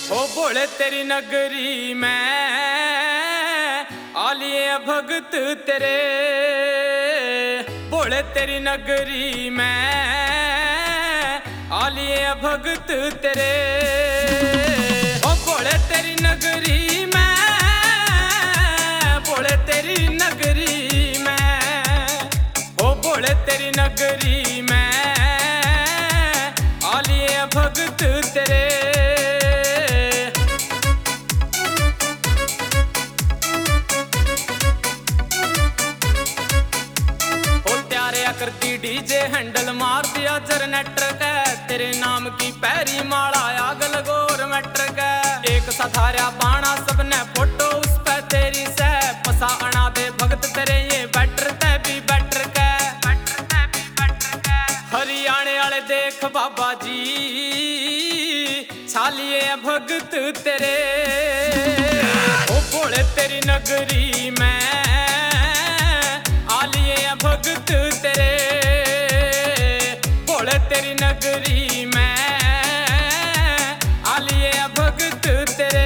ओ बोले तेरी नगरी में आलिए भगत तेरे, बोले तेरी नगरी में आलिए भगत तेरे। ओ बोले तेरी नगरी में, बोले तेरी नगरी में, ओ बोले तेरी नगरी में आलिए भगत तेरे। करती डीजे हैंडल मार दिया जनरेटर का, तेरे नाम की पैरी माला आग लगोर मेटर का। एक सथारा बाणा सबने फोटो उस पे तेरी से, पसा अना दे भगत तेरे ये बैटर ते भी बैटर का। हरियाणे वाले देख बाबा जी छालिए भगत तेरे। ओ बोले तेरी नगरी में आलिए भगत तेरे, बोले तेरी नगरी में आलिए भगत तेरे।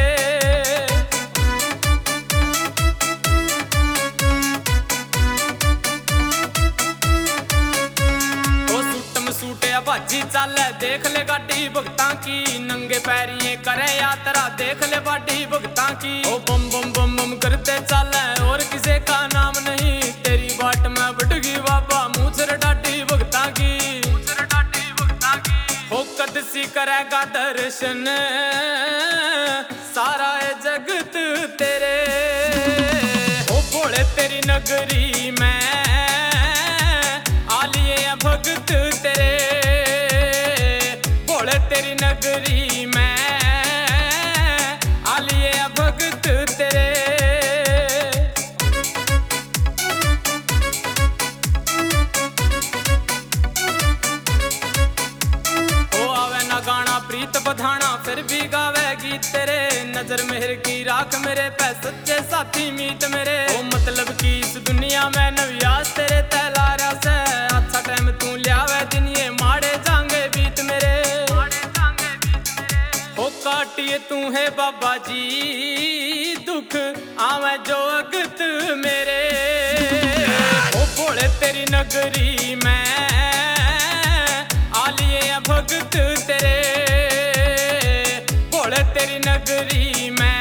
ओ सूटम सूटे बाजी चाले देख ले गाड़ी भगतां की, नंगे पैरिए करे यात्रा देख ले बाड़ी भगतां की। ओ बम बम बम बम करते चाले और किसी का नाम नहीं, तेरी बाट में बढ़गी बाबा मूछर डाटी भगतां की। हो कदसी करेगा दर्शन सारा है जगत तेरे। ओ बोले तेरी नगरी में आलिए भगत तेरे, बोले तेरी नगरी में आलिए भगत तेरे। गाना प्रीत बधाना फिर भी गावे गीत तेरे, नजर मेहर की राख मेरे पे सच्चे साथी मीत मेरे। ओ मतलब की इस दुनिया में नवियास तेरे तैलारा से, अच्छा टाइम तू लियावे दिन ये माड़े जांगे बीत मेरे। हो काटिए तू है बाबा जी दुख आवे जो अगत मेरे। ओ बोले तेरी नगरी में आलिए भगत तेरे, बोले तेरी नगरी में